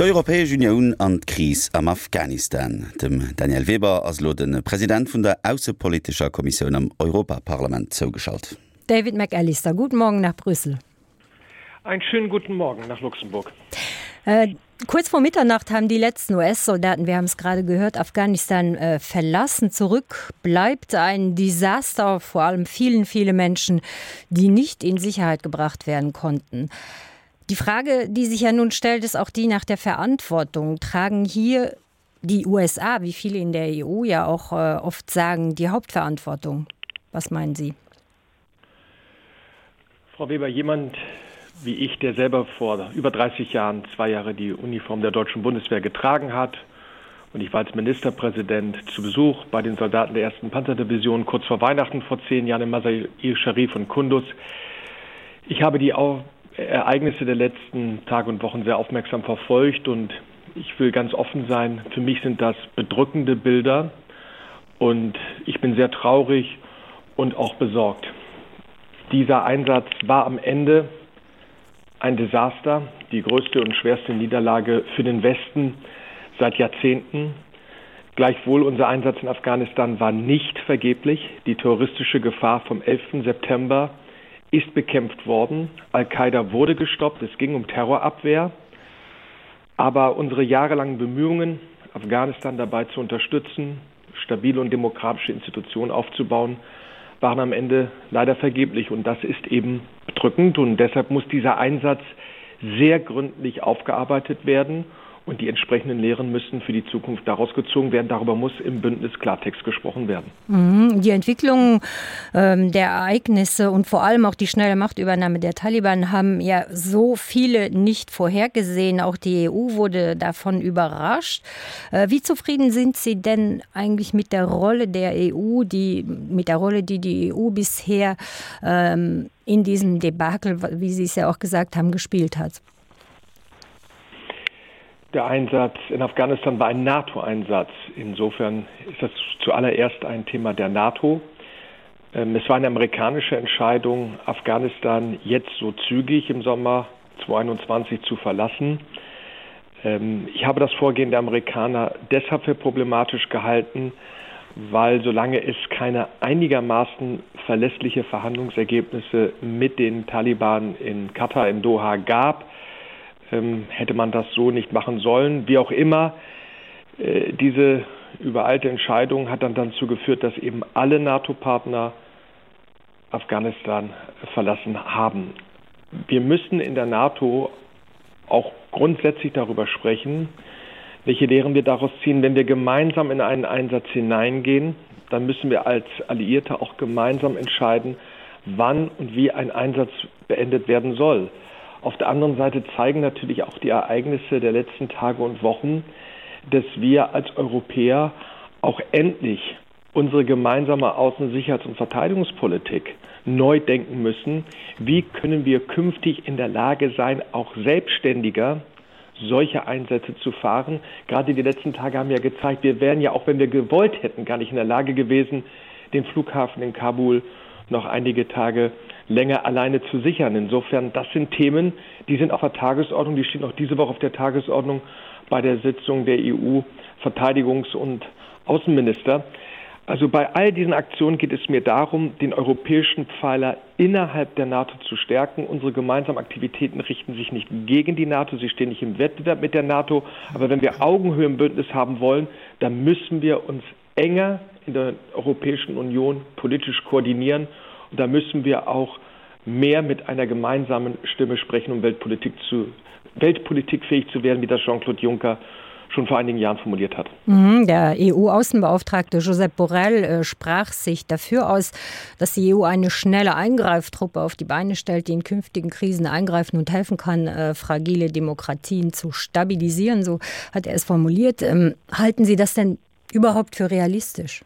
D'Europäesch Union an d'Kris am Afghanistan. Dem Daniel Weber ass lo den Präsident vun der Außenpolitischer Kommission am Europaparlament zugeschaltet. David McAllister, guten Morgen nach Brüssel. Einen schönen guten Morgen nach Luxemburg. Kurz vor Mitternacht haben die letzten US-Soldaten, wir haben es gerade gehört, Afghanistan verlassen. Zurück bleibt ein Desaster, vor allem viele Menschen, die nicht in Sicherheit gebracht werden konnten. Die Frage, die sich ja nun stellt, ist auch die nach der Verantwortung. Tragen hier die USA, wie viele in der EU ja auch oft sagen, die Hauptverantwortung? Was meinen Sie? Frau Weber, jemand wie ich, der selber vor über 30 Jahren 2 Jahre die Uniform der deutschen Bundeswehr getragen hat, und ich war als Ministerpräsident zu Besuch bei den Soldaten der 1. Panzerdivision kurz vor Weihnachten vor 10 Jahren in Masar-i-Sharif und Kunduz. Ich habe die Ereignisse der letzten Tage und Wochen sehr aufmerksam verfolgt, und ich will ganz offen sein, für mich sind das bedrückende Bilder, und ich bin sehr traurig und auch besorgt. Dieser Einsatz war am Ende ein Desaster, die größte und schwerste Niederlage für den Westen seit Jahrzehnten. Gleichwohl, unser Einsatz in Afghanistan war nicht vergeblich. Die terroristische Gefahr vom 11. September ist bekämpft worden. Al-Qaida wurde gestoppt. Es ging um Terrorabwehr. Aber unsere jahrelangen Bemühungen, Afghanistan dabei zu unterstützen, stabile und demokratische Institutionen aufzubauen, waren am Ende leider vergeblich. Und das ist eben bedrückend. Und deshalb muss dieser Einsatz sehr gründlich aufgearbeitet werden. Und die entsprechenden Lehren müssen für die Zukunft daraus gezogen werden. Darüber muss im Bündnis Klartext gesprochen werden. Die Entwicklung der Ereignisse und vor allem auch die schnelle Machtübernahme der Taliban haben ja so viele nicht vorhergesehen. Auch die EU wurde davon überrascht. Wie zufrieden sind Sie denn eigentlich mit der Rolle der EU, die die EU bisher in diesem Debakel, wie Sie es ja auch gesagt haben, gespielt hat? Der Einsatz in Afghanistan war ein NATO-Einsatz. Insofern ist das zuallererst ein Thema der NATO. Es war eine amerikanische Entscheidung, Afghanistan jetzt so zügig im Sommer 2021 zu verlassen. Ich habe das Vorgehen der Amerikaner deshalb für problematisch gehalten, weil solange es keine einigermaßen verlässliche Verhandlungsergebnisse mit den Taliban in Katar, in Doha gab, hätte man das so nicht machen sollen. Wie auch immer, diese übereilte Entscheidung hat dann dazu geführt, dass eben alle NATO-Partner Afghanistan verlassen haben. Wir müssen in der NATO auch grundsätzlich darüber sprechen, welche Lehren wir daraus ziehen. Wenn wir gemeinsam in einen Einsatz hineingehen, dann müssen wir als Alliierte auch gemeinsam entscheiden, wann und wie ein Einsatz beendet werden soll. Auf der anderen Seite zeigen natürlich auch die Ereignisse der letzten Tage und Wochen, dass wir als Europäer auch endlich unsere gemeinsame Außen-, Sicherheits- und Verteidigungspolitik neu denken müssen. Wie können wir künftig in der Lage sein, auch selbstständiger solche Einsätze zu fahren? Gerade die letzten Tage haben ja gezeigt, wir wären ja, auch wenn wir gewollt hätten, gar nicht in der Lage gewesen, den Flughafen in Kabul noch einige Tage länger alleine zu sichern. Insofern, das sind Themen, die sind auf der Tagesordnung, die stehen auch diese Woche auf der Tagesordnung bei der Sitzung der EU-Verteidigungs- und Außenminister. Also bei all diesen Aktionen geht es mir darum, den europäischen Pfeiler innerhalb der NATO zu stärken. Unsere gemeinsamen Aktivitäten richten sich nicht gegen die NATO, sie stehen nicht im Wettbewerb mit der NATO. Aber wenn wir Augenhöhe im Bündnis haben wollen, dann müssen wir uns enger in der Europäischen Union politisch koordinieren. Und da müssen wir auch mehr mit einer gemeinsamen Stimme sprechen, um weltpolitikfähig zu werden, wie das Jean-Claude Juncker schon vor einigen Jahren formuliert hat. Der EU-Außenbeauftragte Josep Borrell sprach sich dafür aus, dass die EU eine schnelle Eingreiftruppe auf die Beine stellt, die in künftigen Krisen eingreifen und helfen kann, fragile Demokratien zu stabilisieren. So hat er es formuliert. Halten Sie das denn überhaupt für realistisch?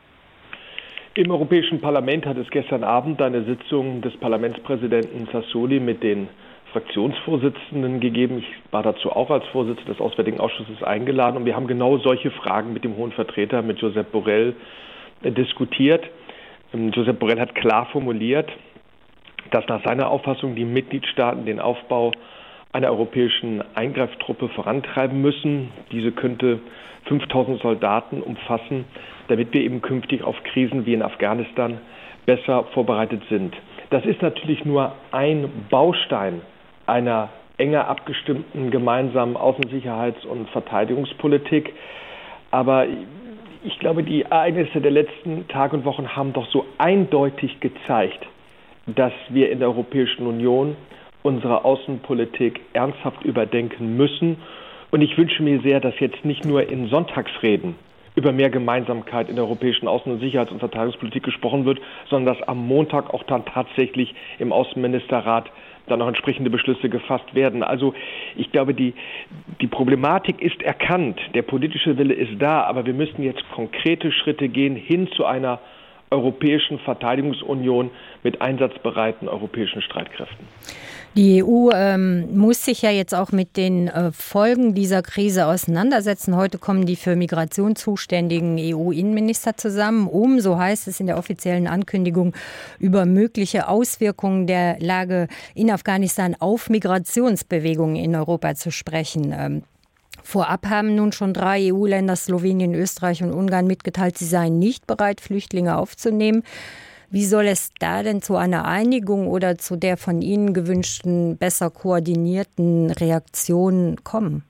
Im Europäischen Parlament hat es gestern Abend eine Sitzung des Parlamentspräsidenten Sassoli mit den Fraktionsvorsitzenden gegeben. Ich war dazu auch als Vorsitzender des Auswärtigen Ausschusses eingeladen, und wir haben genau solche Fragen mit dem Hohen Vertreter, mit Josep Borrell, diskutiert. Josep Borrell hat klar formuliert, dass nach seiner Auffassung die Mitgliedstaaten den Aufbau einer europäischen Eingreiftruppe vorantreiben müssen. Diese könnte 5000 Soldaten umfassen, damit wir eben künftig auf Krisen wie in Afghanistan besser vorbereitet sind. Das ist natürlich nur ein Baustein einer enger abgestimmten gemeinsamen Außensicherheits- und Verteidigungspolitik. Aber ich glaube, die Ereignisse der letzten Tage und Wochen haben doch so eindeutig gezeigt, dass wir in der Europäischen Union unsere Außenpolitik ernsthaft überdenken müssen. Und ich wünsche mir sehr, dass jetzt nicht nur in Sonntagsreden über mehr Gemeinsamkeit in der europäischen Außen- und Sicherheits- und Verteidigungspolitik gesprochen wird, sondern dass am Montag auch dann tatsächlich im Außenministerrat dann auch entsprechende Beschlüsse gefasst werden. Also ich glaube, die Problematik ist erkannt, der politische Wille ist da, aber wir müssen jetzt konkrete Schritte gehen hin zu einer europäischen Verteidigungsunion mit einsatzbereiten europäischen Streitkräften. Die EU muss sich ja jetzt auch mit den Folgen dieser Krise auseinandersetzen. Heute kommen die für Migration zuständigen EU-Innenminister zusammen, so heißt es in der offiziellen Ankündigung, über mögliche Auswirkungen der Lage in Afghanistan auf Migrationsbewegungen in Europa zu sprechen. Vorab haben nun schon 3 EU-Länder, Slowenien, Österreich und Ungarn, mitgeteilt, sie seien nicht bereit, Flüchtlinge aufzunehmen. Wie soll es da denn zu einer Einigung oder zu der von Ihnen gewünschten, besser koordinierten Reaktion kommen?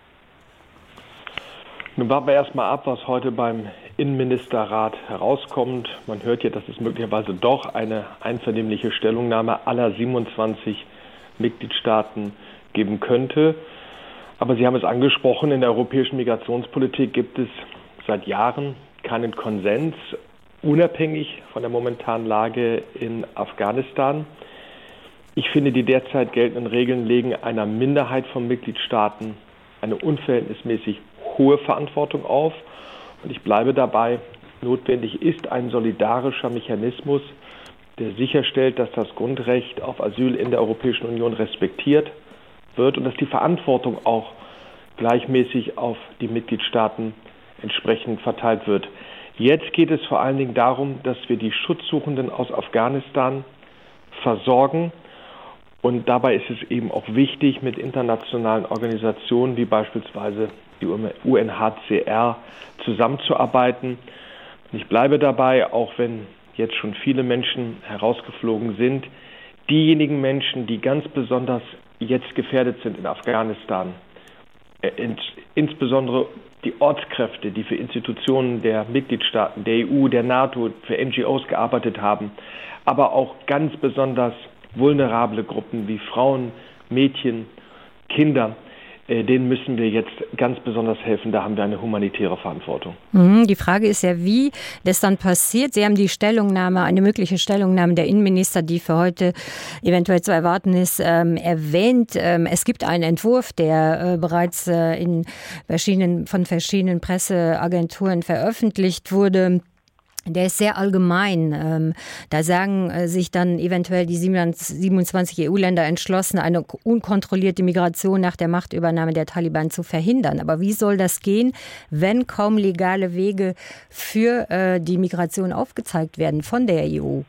Nun warten wir erstmal ab, was heute beim Innenministerrat herauskommt. Man hört ja, dass es möglicherweise doch eine einvernehmliche Stellungnahme aller 27 Mitgliedstaaten geben könnte. Aber Sie haben es angesprochen, in der europäischen Migrationspolitik gibt es seit Jahren keinen Konsens, unabhängig von der momentanen Lage in Afghanistan. Ich finde, die derzeit geltenden Regeln legen einer Minderheit von Mitgliedstaaten eine unverhältnismäßig hohe Verantwortung auf. Und ich bleibe dabei, notwendig ist ein solidarischer Mechanismus, der sicherstellt, dass das Grundrecht auf Asyl in der Europäischen Union respektiert wird und dass die Verantwortung auch gleichmäßig auf die Mitgliedstaaten entsprechend verteilt wird. Jetzt geht es vor allen Dingen darum, dass wir die Schutzsuchenden aus Afghanistan versorgen. Und dabei ist es eben auch wichtig, mit internationalen Organisationen wie beispielsweise die UNHCR zusammenzuarbeiten. Und ich bleibe dabei, auch wenn jetzt schon viele Menschen herausgeflogen sind, diejenigen Menschen, die ganz besonders jetzt gefährdet sind in Afghanistan, insbesondere die Ortskräfte, die für Institutionen der Mitgliedstaaten, der EU, der NATO, für NGOs gearbeitet haben, aber auch ganz besonders vulnerable Gruppen wie Frauen, Mädchen, Kinder, denen müssen wir jetzt ganz besonders helfen. Da haben wir eine humanitäre Verantwortung. Die Frage ist ja, wie das dann passiert. Sie haben die Stellungnahme, eine mögliche Stellungnahme der Innenminister, die für heute eventuell zu erwarten ist, erwähnt. Es gibt einen Entwurf, der bereits von verschiedenen Presseagenturen veröffentlicht wurde. Der ist sehr allgemein. Da sagen sich dann eventuell die 27 EU-Länder entschlossen, eine unkontrollierte Migration nach der Machtübernahme der Taliban zu verhindern. Aber wie soll das gehen, wenn kaum legale Wege für die Migration aufgezeigt werden von der EU?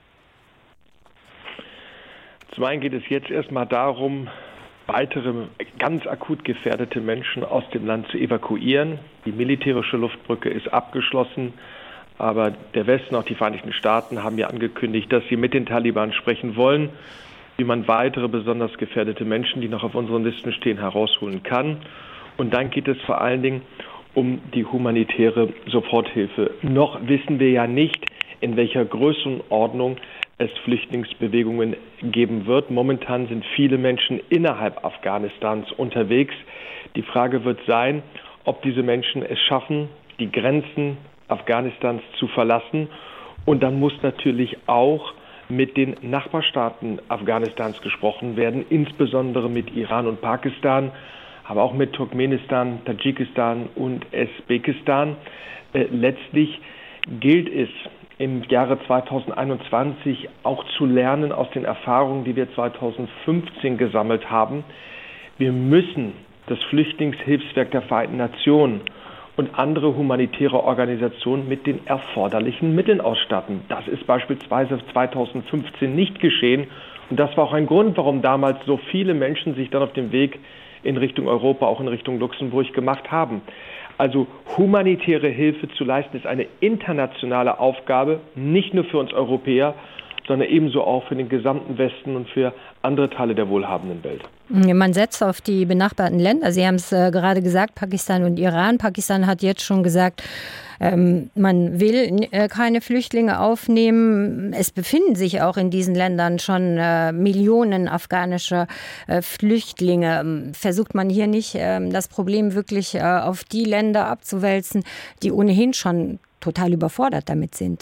Zum einen geht es jetzt erstmal darum, weitere ganz akut gefährdete Menschen aus dem Land zu evakuieren. Die militärische Luftbrücke ist abgeschlossen. Aber der Westen, auch die Vereinigten Staaten, haben ja angekündigt, dass sie mit den Taliban sprechen wollen, wie man weitere besonders gefährdete Menschen, die noch auf unseren Listen stehen, herausholen kann. Und dann geht es vor allen Dingen um die humanitäre Soforthilfe. Noch wissen wir ja nicht, in welcher Größenordnung es Flüchtlingsbewegungen geben wird. Momentan sind viele Menschen innerhalb Afghanistans unterwegs. Die Frage wird sein, ob diese Menschen es schaffen, die Grenzen Afghanistans zu verlassen. Und dann muss natürlich auch mit den Nachbarstaaten Afghanistans gesprochen werden, insbesondere mit Iran und Pakistan, aber auch mit Turkmenistan, Tadschikistan und Usbekistan. Letztlich gilt es im Jahre 2021 auch zu lernen aus den Erfahrungen, die wir 2015 gesammelt haben. Wir müssen das Flüchtlingshilfswerk der Vereinten Nationen und andere humanitäre Organisationen mit den erforderlichen Mitteln ausstatten. Das ist beispielsweise 2015 nicht geschehen Und das war auch ein Grund, warum damals so viele Menschen sich dann auf dem Weg in Richtung Europa, auch in Richtung Luxemburg gemacht haben. Also humanitäre Hilfe zu leisten, ist eine internationale Aufgabe, nicht nur für uns Europäer, sondern ebenso auch für den gesamten Westen und für andere Teile der wohlhabenden Welt. Man setzt auf die benachbarten Länder. Sie haben es gerade gesagt, Pakistan und Iran. Pakistan hat jetzt schon gesagt, man will keine Flüchtlinge aufnehmen. Es befinden sich auch in diesen Ländern schon Millionen afghanischer Flüchtlinge. Versucht man hier nicht, das Problem wirklich auf die Länder abzuwälzen, die ohnehin schon total überfordert damit sind?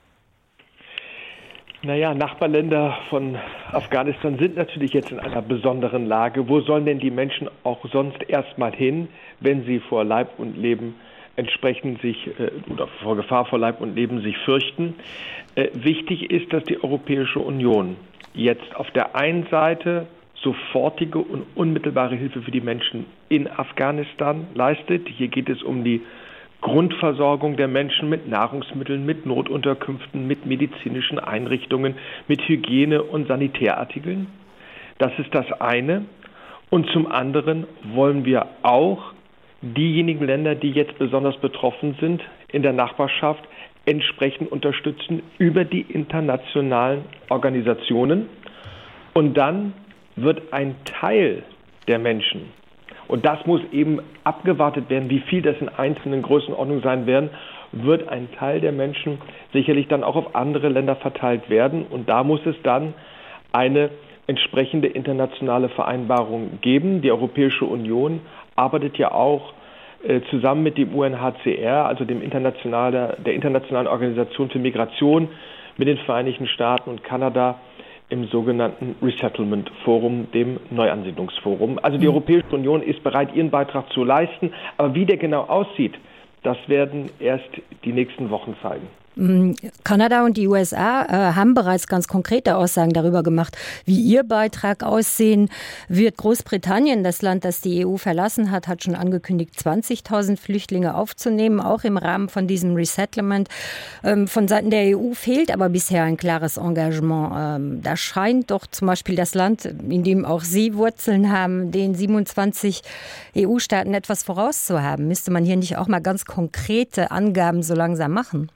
Naja, Nachbarländer von Afghanistan sind natürlich jetzt in einer besonderen Lage. Wo sollen denn die Menschen auch sonst erstmal hin, wenn sie vor Leib und Leben entsprechend sich oder vor Gefahr vor Leib und Leben sich fürchten? Wichtig ist, dass die Europäische Union jetzt auf der einen Seite sofortige und unmittelbare Hilfe für die Menschen in Afghanistan leistet. Hier geht es um die Grundversorgung der Menschen mit Nahrungsmitteln, mit Notunterkünften, mit medizinischen Einrichtungen, mit Hygiene- und Sanitärartikeln. Das ist das eine. Und zum anderen wollen wir auch diejenigen Länder, die jetzt besonders betroffen sind, in der Nachbarschaft entsprechend unterstützen über die internationalen Organisationen. Und dann wird ein Teil der Menschen, und das muss eben abgewartet werden, wie viel das in einzelnen Größenordnungen sein werden, wird ein Teil der Menschen sicherlich dann auch auf andere Länder verteilt werden. Und da muss es dann eine entsprechende internationale Vereinbarung geben. Die Europäische Union arbeitet ja auch zusammen mit dem UNHCR, also der Internationalen Organisation für Migration, mit den Vereinigten Staaten und Kanada im sogenannten Resettlement Forum, dem Neuansiedlungsforum. Also die Europäische Union ist bereit, ihren Beitrag zu leisten. Aber wie der genau aussieht, das werden erst die nächsten Wochen zeigen. Kanada und die USA haben bereits ganz konkrete Aussagen darüber gemacht, wie ihr Beitrag aussehen wird. Großbritannien, das Land, das die EU verlassen hat, hat schon angekündigt, 20.000 Flüchtlinge aufzunehmen, auch im Rahmen von diesem Resettlement. Von Seiten der EU fehlt aber bisher ein klares Engagement. Da scheint doch zum Beispiel das Land, in dem auch Sie Wurzeln haben, den 27 EU-Staaten etwas vorauszuhaben. Müsste man hier nicht auch mal ganz konkrete Angaben so langsam machen?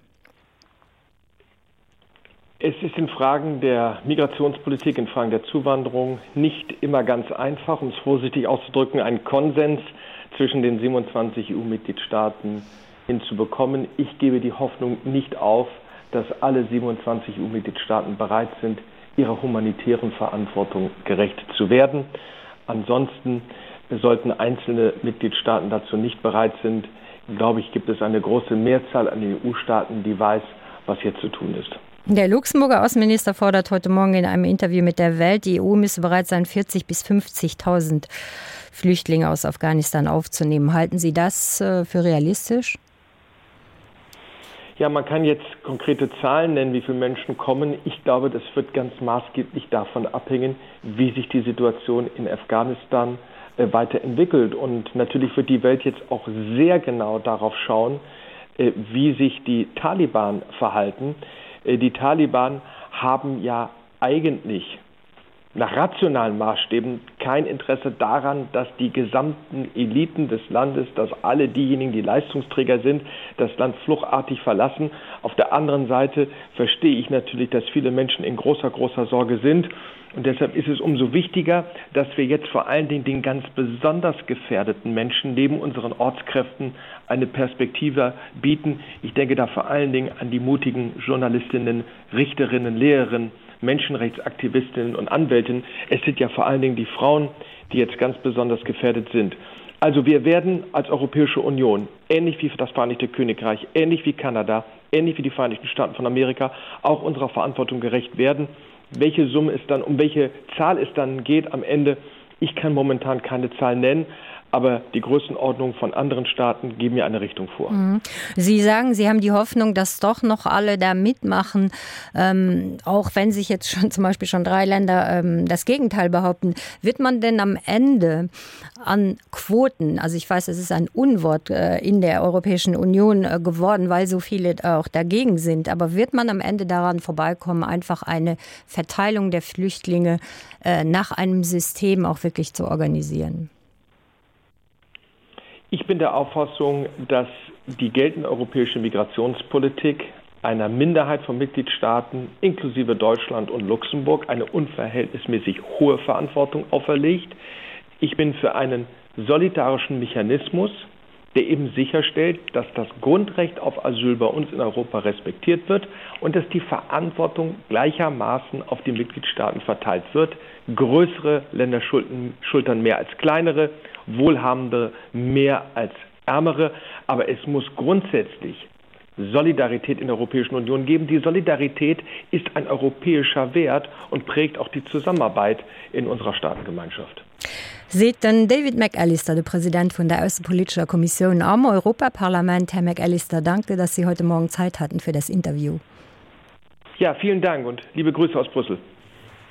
Es ist in Fragen der Migrationspolitik, in Fragen der Zuwanderung nicht immer ganz einfach, um es vorsichtig auszudrücken, einen Konsens zwischen den 27 EU-Mitgliedstaaten hinzubekommen. Ich gebe die Hoffnung nicht auf, dass alle 27 EU-Mitgliedstaaten bereit sind, ihrer humanitären Verantwortung gerecht zu werden. Ansonsten sollten einzelne Mitgliedstaaten dazu nicht bereit sind. Glaube ich, gibt es eine große Mehrzahl an den EU-Staaten, die weiß, was jetzt zu tun ist. Der Luxemburger Außenminister fordert heute Morgen in einem Interview mit der Welt, die EU müsse bereit sein, 40.000 bis 50.000 Flüchtlinge aus Afghanistan aufzunehmen. Halten Sie das für realistisch? Ja, man kann jetzt konkrete Zahlen nennen, wie viele Menschen kommen. Ich glaube, das wird ganz maßgeblich davon abhängen, wie sich die Situation in Afghanistan weiterentwickelt. Und natürlich wird die Welt jetzt auch sehr genau darauf schauen, wie sich die Taliban verhalten. Die Taliban haben ja eigentlich nach rationalen Maßstäben kein Interesse daran, dass die gesamten Eliten des Landes, dass alle diejenigen, die Leistungsträger sind, das Land fluchtartig verlassen. Auf der anderen Seite verstehe ich natürlich, dass viele Menschen in großer Sorge sind. Und deshalb ist es umso wichtiger, dass wir jetzt vor allen Dingen den ganz besonders gefährdeten Menschen neben unseren Ortskräften eine Perspektive bieten. Ich denke da vor allen Dingen an die mutigen Journalistinnen, Richterinnen, Lehrerinnen, Menschenrechtsaktivistinnen und Anwältinnen. Es sind ja vor allen Dingen die Frauen, die jetzt ganz besonders gefährdet sind. Also wir werden als Europäische Union, ähnlich wie das Vereinigte Königreich, ähnlich wie Kanada, ähnlich wie die Vereinigten Staaten von Amerika, auch unserer Verantwortung gerecht werden. Welche Summe es dann, um welche Zahl es dann geht am Ende, ich kann momentan keine Zahl nennen, aber die Größenordnung von anderen Staaten geben mir eine Richtung vor. Sie sagen, Sie haben die Hoffnung, dass doch noch alle da mitmachen, auch wenn sich jetzt schon zum Beispiel schon 3 Länder das Gegenteil behaupten. Wird man denn am Ende an Quoten, also ich weiß, es ist ein Unwort in der Europäischen Union geworden, weil so viele auch dagegen sind, aber wird man am Ende daran vorbeikommen, einfach eine Verteilung der Flüchtlinge nach einem System auch wirklich zu organisieren? Ich bin der Auffassung, dass die geltende europäische Migrationspolitik einer Minderheit von Mitgliedstaaten, inklusive Deutschland und Luxemburg, eine unverhältnismäßig hohe Verantwortung auferlegt. Ich bin für einen solidarischen Mechanismus, der eben sicherstellt, dass das Grundrecht auf Asyl bei uns in Europa respektiert wird und dass die Verantwortung gleichermaßen auf die Mitgliedstaaten verteilt wird. Größere Länder schultern mehr als kleinere, Wohlhabende mehr als Ärmere, aber es muss grundsätzlich Solidarität in der Europäischen Union geben. Die Solidarität ist ein europäischer Wert und prägt auch die Zusammenarbeit in unserer Staatengemeinschaft. Seht dann David McAllister, der Präsident von der Außenpolitischen Kommission am Europaparlament. Herr McAllister, danke, dass Sie heute Morgen Zeit hatten für das Interview. Ja, vielen Dank und liebe Grüße aus Brüssel.